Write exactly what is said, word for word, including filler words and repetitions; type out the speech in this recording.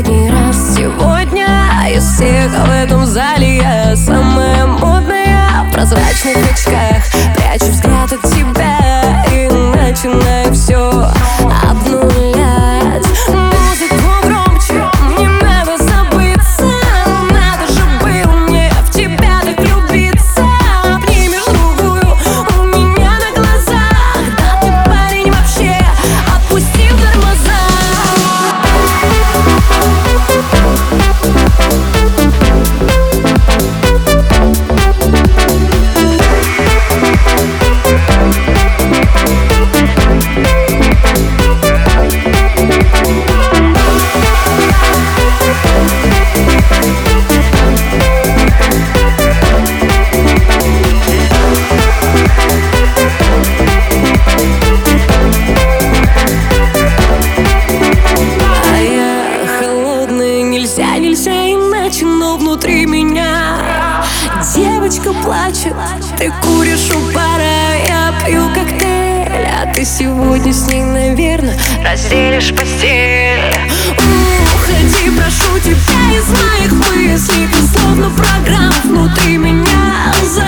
последний раз сегодня. Из всех в этом зале я самая модная. В прозрачных очках прячу взгляд от тебя и начинаю все обнулять. Музыку громче, мне надо забыться. Надо же было мне в тебя так влюбиться. Обнимешь другую у меня на глазах. Да ты парень вообще, отпустил тормоза. Нельзя, нельзя иначе, но внутри меня девочка плачет. Ты куришь у бара, я пью коктейль, а ты сегодня с ней, наверное, разделишь постель. Уходи, прошу тебя из моих мыслей. Ты словно программа внутри меня.